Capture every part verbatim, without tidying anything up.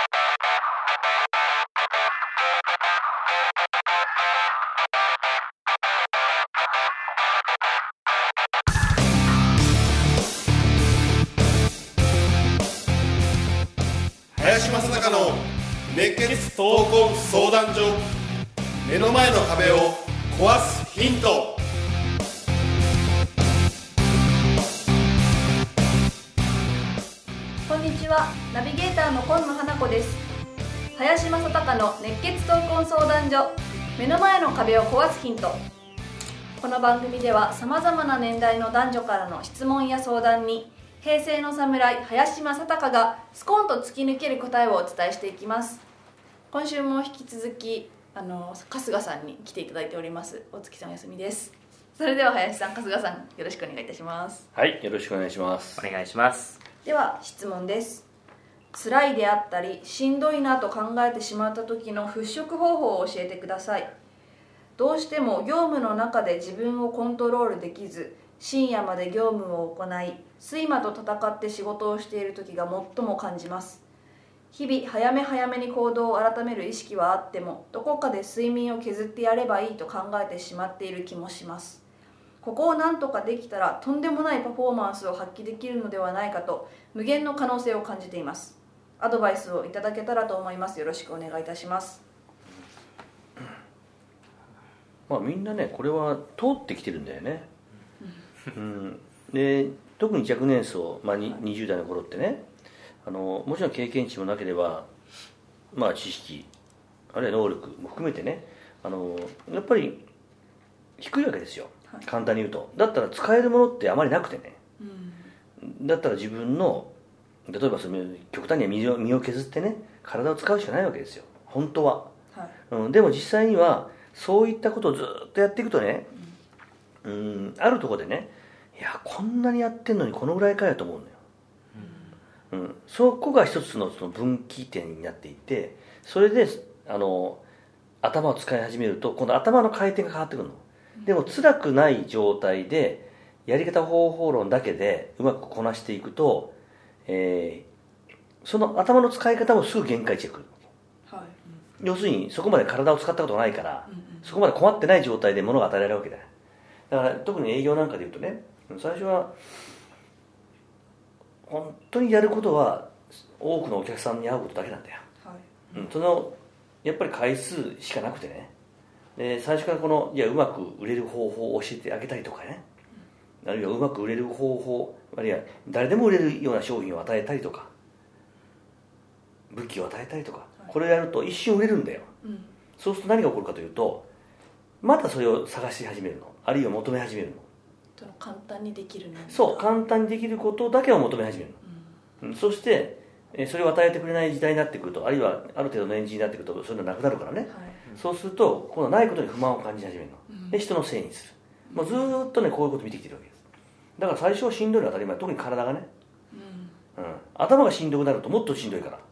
林正孝の熱血闘魂相談所。目の前の壁を壊すヒント。 こんにちは、ナビゲーターの今野花子です。林正孝の熱血闘魂相談所、目の前の壁を壊すヒント。この番組ではさまざまな年代の男女からの質問や相談に、平成の侍林正孝がスコンと突き抜ける答えをお伝えしていきます。今週も引き続きあの春日さんに来ていただいております。大月さんお休みです。それでは林さん、春日さん、よろしくお願いいたします。 はい、よろしくお願いします。 お願いします。 では質問です。辛いであったりしんどいなと考えてしまった時の払拭方法を教えてください。どうしても業務の中で自分をコントロールできず、深夜まで業務を行い、睡魔と戦って仕事をしている時が最も感じます。日々早め早めに行動を改める意識はあっても、どこかで睡眠を削ってやればいいと考えてしまっている気もします。ここを何とかできたらとんでもないパフォーマンスを発揮できるのではないかと、無限の可能性を感じています。アドバイスをいただけたらと思います。よろしくお願いいたします。 まあみんなね、これは通ってきてるんだよね。うん、で特に若年層、まあ、にじゅう代の頃ってね、あのもちろん経験値もなければ、まあ、知識あるいは能力も含めてね、あのやっぱり低いわけですよ、はい、簡単に言うと。だったら使えるものってあまりなくてね、うん、だったら自分の例えばその極端には身を、身を削ってね体を使うしかないわけですよ本当は、はい、うん、でも実際にはそういったことをずっとやっていくとね、うん、あるところでね、いやこんなにやってんのにこのぐらいかよと思うのよ、うんうん、そこが一つ の, その分岐点になっていて、それであの頭を使い始めると今度頭の回転が変わってくるの。でも辛くない状態でやり方方法論だけでうまくこなしていくと、えー、その頭の使い方もすぐ限界値が来る、はい、要するにそこまで体を使ったことがないから、うんうん、そこまで困ってない状態で物が与えられるわけだよ。だから特に営業なんかでいうとね、最初は本当にやることは多くのお客さんに会うことだけなんだよ、はい、うん、そのやっぱり回数しかなくてね、で最初からこのいやうまく売れる方法を教えてあげたりとかね、うん、あるいはうまく売れる方法、あるいは誰でも売れるような商品を与えたりとか武器を与えたりとか、はい、これをやると一瞬売れるんだよ、うん、そうすると何が起こるかというと、またそれを探し始めるの、あるいは求め始めるの。 簡単にできるの。 そう、簡単にできることだけを求め始めるの、うん、そしてそれを与えてくれない時代になってくると、あるいはある程度の年次になってくるとそういうのなくなるからね、はい、そうすると今度はないことに不満を感じ始めるの、うん、で人のせいにする。もうずっとねこういうこと見てきてるわけです。だから最初はしんどいのは当たり前、特に体がね、うんうん、頭がしんどくなるともっとしんどいから、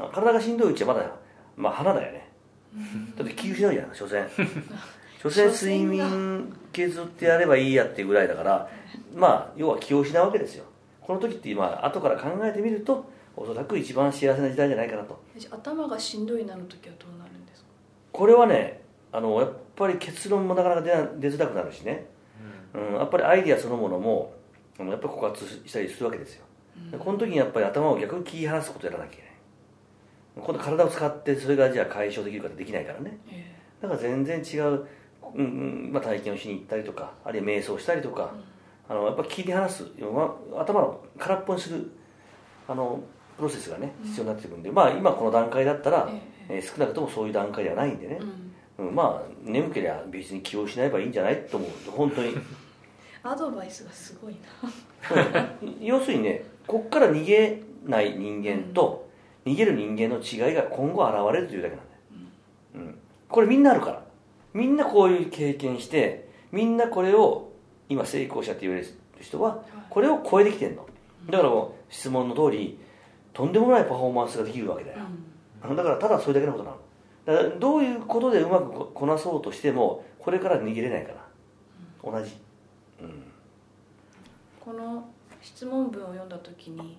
体がしんどいうちはまだ、まあ、花だよね、だって気失うじゃん所詮所詮睡眠削ってやればいいやっていうぐらいだから、まあ要は気を失うわけですよ。この時って今後から考えてみるとおそらく一番幸せな時代じゃないかなと。 頭がしんどいなの時はどうなるんですか？ これはね、あのやっぱり結論もなかなか 出, な出づらくなるしね、うんうん、やっぱりアイディアそのものもやっぱり枯渇したりするわけですよ、うん、この時にやっぱり頭を逆に切り離すことをやらなきゃいけない。今度体を使ってそれがじゃあ解消できるかってできないからね、えー、だから全然違う、うんうんまあ、体験をしに行ったりとか、あるいは瞑想したりとか、うん、あのやっぱ切り離す、頭を空っぽにするあのプロセスがね必要になってくるんで、うん、まあ今この段階だったら、えーえー、少なくともそういう段階ではないんでね、うんうん、まあ眠ければ別に気を失えばいいんじゃないと思う本当にアドバイスがすごいな要するにね、こっから逃げない人間と、うん、逃げる人間の違いが今後現れるというだけなんだよ、うんうん、これみんなあるから、みんなこういう経験して、みんなこれを今成功者って言われる人はこれを超えてきてるの。だからもう質問の通りとんでもないパフォーマンスができるわけだよ、うん、だからただそれだけのことなの。だからどういうことでうまくこなそうとしてもこれから逃げれないから、うん、同じ、うん、 この質問文を読んだ時に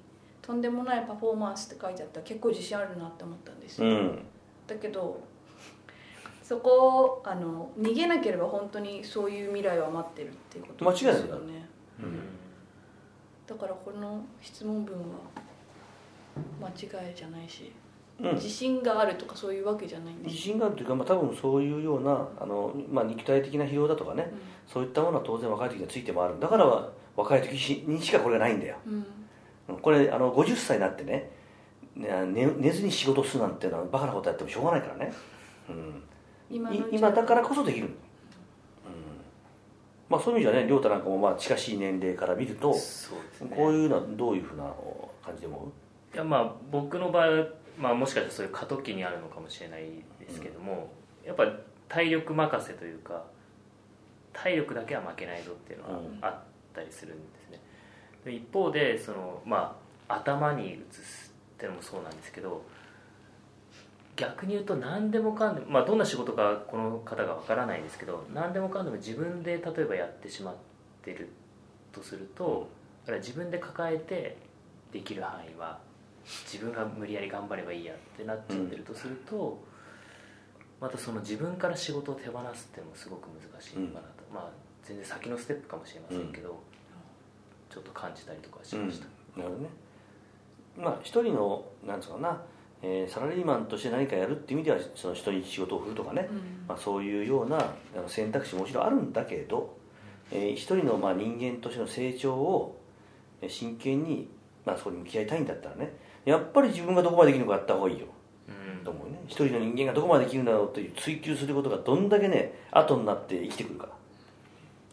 とんでもないパフォーマンスって書いてあったら結構自信あるなって思ったんですよ、 うん、だけどそこをあの逃げなければ本当にそういう未来は待ってるっていうことですよね。 間違いないんだ、うん、 だからこの質問文は間違いじゃないし、うん、自信があるとかそういうわけじゃないんです。 自信があるというか、まあ、多分そういうようなあの、まあ、肉体的な疲労だとかね、うん、そういったものは当然若い時にはついてもある。だから若い時にしかこれがないんだよ、うん、これあのごじゅっさいになってね寝, 寝ずに仕事するなんていうのはバカなことやってもしょうがないからね、うん、今, 今だからこそできる、うん、まあ、そういう意味じゃね、亮太なんかもまあ近しい年齢から見ると、そうですね、こういうのはどういうふうな感じで思う？ いや、まあ僕の場合は、まあ、もしかしたらそういう過渡期にあるのかもしれないですけども、うん、やっぱり体力任せというか体力だけは負けないぞっていうのがあったりするんですね、うん、で一方でその、まあ、頭に移すっていうのもそうなんですけど、逆に言うと何でもかんでも、まあ、どんな仕事かこの方がわからないですけど、何でもかんでも自分で例えばやってしまってるとすると、だから自分で抱えてできる範囲は自分が無理やり頑張ればいいやってなっちゃってるとすると、うん、またその自分から仕事を手放すっていうのもすごく難しいのかなと、うん、まあ全然先のステップかもしれませんけど、うん、ちょっと感じたりとかしました、 うん、なるほどね。まあ一人のなんつうかな、えー、サラリーマンとして何かやるっていう意味ではその人に仕事を振るとかね、うん、まあ、そういうような選択肢ももちろんあるんだけど、えー、一人のまあ人間としての成長を真剣に、まあ、そこに向き合いたいんだったらね、やっぱり自分がどこまでできるのかやった方がいいよ、うん、と思うね。一人の人間がどこまでできるんだろうという追求することがどんだけね後になって生きてくるから。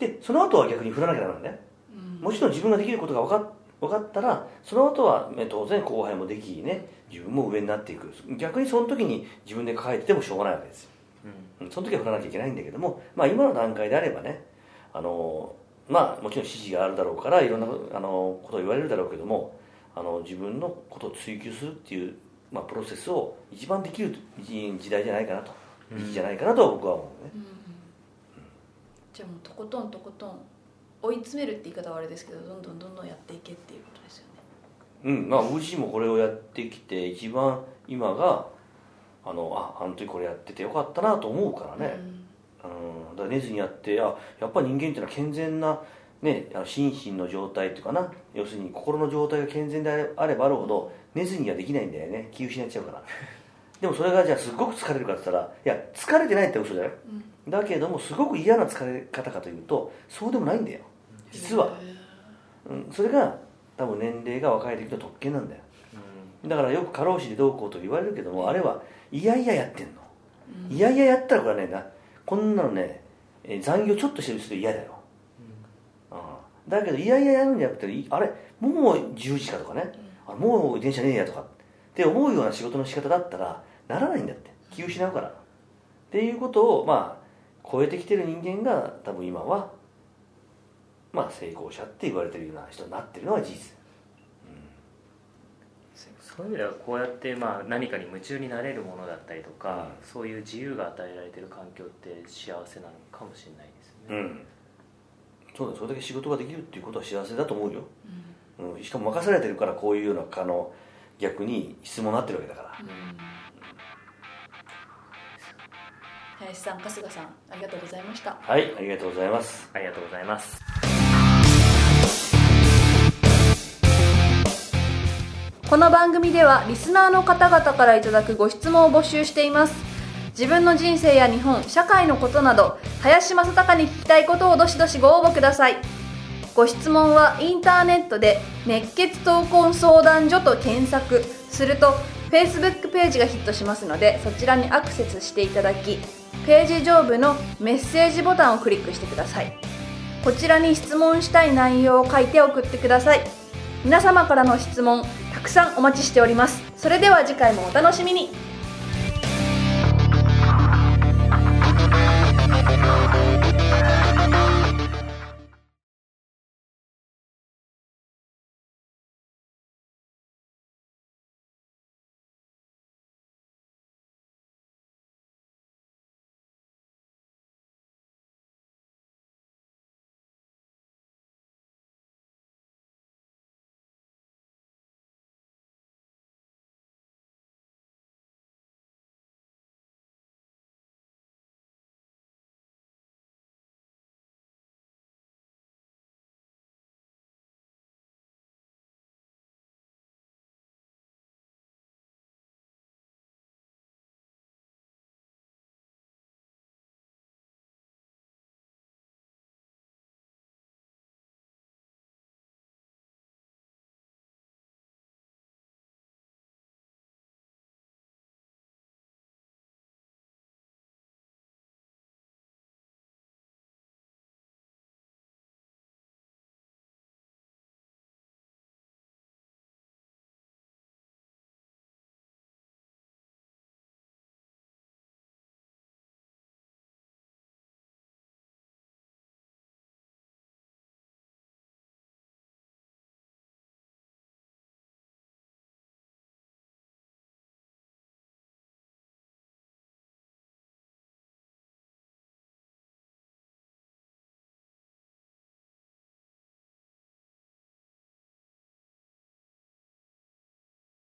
でその後は逆に振らなきゃダメなんだよ、うん、もちろん自分ができることが分かっ分かったらその後は当然後輩もできね、自分も上になっていく。逆にその時に自分で抱えててもしょうがないわけですよ、うん、その時は振らなきゃいけないんだけども、まあ、今の段階であればね、あのまあもちろん指示があるだろうからいろんなあのことを言われるだろうけども、あの自分のことを追求するっていう、まあ、プロセスを一番できる時代じゃないかなと、時期じゃないかなとは僕は思うね、うんうん、 じゃあもうとことんとことん追い詰めるって言い方はあれですけど、どんどんどんどんやっていけっていうことですよね。 うん、まあ僕自身もこれをやってきて一番今があのああの時これやっててよかったなと思うからね、うん、だから寝ずにやってあやっぱり人間っていうのは健全な、ね、心身の状態っていうかな、要するに心の状態が健全であればあるほど寝ずにはできないんだよね、気失っちゃうからでもそれがじゃあすごく疲れるかって言ったら、いや疲れてないって嘘だよ、うん、だけどもすごく嫌な疲れ方かというとそうでもないんだよ実は、うん、それが多分年齢が若い時の特権なんだよ、うん、だからよく過労死でどうこうと言われるけども、あれはいやいややってんの、うん、いやいややったらこれはねなこんなのね残業ちょっとしてる人嫌だよ、うんうん、だけどいやいややるんじゃなくて、あれもうじゅうじかとかね、うん、あもう電車ねえやとかって思うような仕事の仕方だったらならないんだって、気を失うからっていうことをまあ超えてきてる人間が多分今はまあ成功者って言われてるような人になってるのは事実、うん、 そういう意味ではこうやってまあ何かに夢中になれるものだったりとか、うん、そういう自由が与えられてる環境って幸せなのかもしれないですね、うん、 そうだ、それだけ仕事ができるっていうことは幸せだと思うよ、うんうん、しかも任されてるからこういうようなあの逆に質問になってるわけだから、うん、 林さん、春日さん、ありがとうございました。 はい、ありがとうございます。 ありがとうございます。 この番組ではリスナーの方々からいただくご質問を募集しています。自分の人生や日本、社会のことなど林正孝に聞きたいことをどしどしご応募ください。ご質問はインターネットで熱血闘魂相談所と検索すると Facebook ページがヒットしますので、そちらにアクセスしていただき、ページ上部のメッセージボタンをクリックしてください。こちらに質問したい内容を書いて送ってください。皆様からの質問たくさんお待ちしております。それでは次回もお楽しみに。